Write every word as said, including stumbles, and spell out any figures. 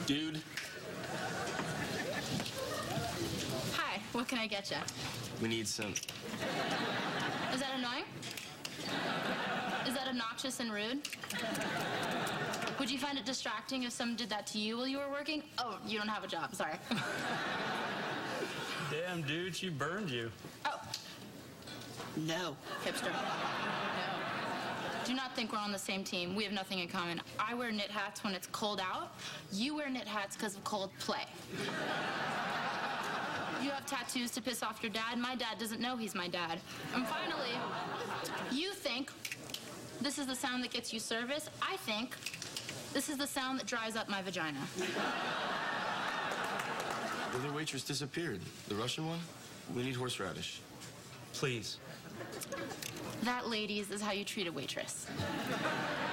Dude. Hi, what can I get you? We need some... Is that annoying? Is that obnoxious and rude? Would you find it distracting if someone did that to you while you were working? Oh, you don't have a job, sorry. Damn, dude, she burned you. Oh. No, hipster. No. Do not think we're on the same team. We have nothing in common. I wear knit hats when it's cold out. You wear knit hats because of cold play. You have tattoos to piss off your dad. My dad doesn't know he's my dad. And finally, you think this is the sound that gets you service. I think this is the sound that dries up my vagina. The other waitress disappeared. The Russian one? We need horseradish. Please. That, ladies, is how you treat a waitress.